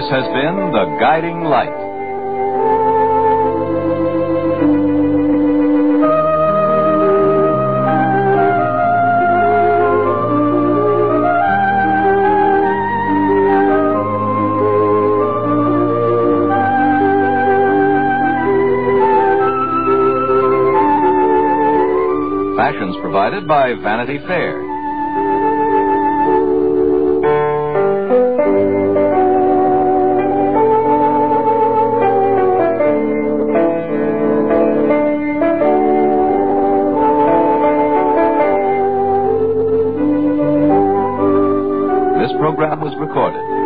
has been The Guiding Light. Fashions provided by Vanity Fair. This program was recorded